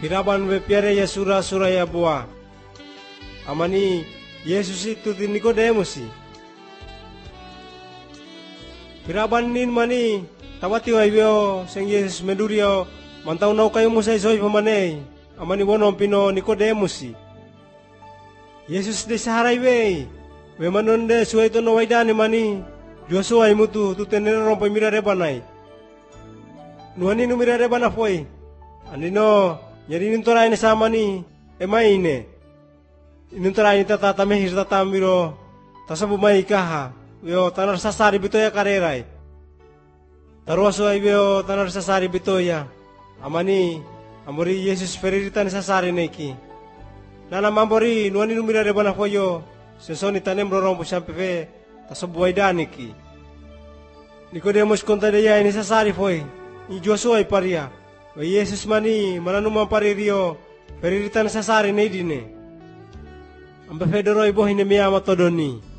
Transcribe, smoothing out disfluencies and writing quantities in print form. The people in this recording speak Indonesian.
Hiraban bepiare ya sura ya boa. Amani Yesus itu ti Nikodemus. Hiraban nin mani tawati waibio seng Yesus medurio mantau nau kayo musay soy pamane. Amani wono pino Nikodemus. Yesus de saharai we manonde suai to no waidane mani Joshua imutu tu tenere rompo mirare banai. Nuani nu mirare bana foi. Anino nyari nintora ini sama ni emaine. Nintora ini tata mehir tata miro tasabu mai kaha. Yo tanar sasari bitoya karerai. Taruaso ai yo tanar sasari bitoya. Amani amori Yesus feriritan sasari neki. Nana mambori nuani nu mirare bana foi yo. Sesoni tanem rompo sampai tasabu waidaniki. Nikodemus konta daya ini sasari foi. Ni Joshua iparia. Wa Yesus mani mananu mamparirio periritan sasari ne dine. Ambe fedoro ibo hine miya matodoni.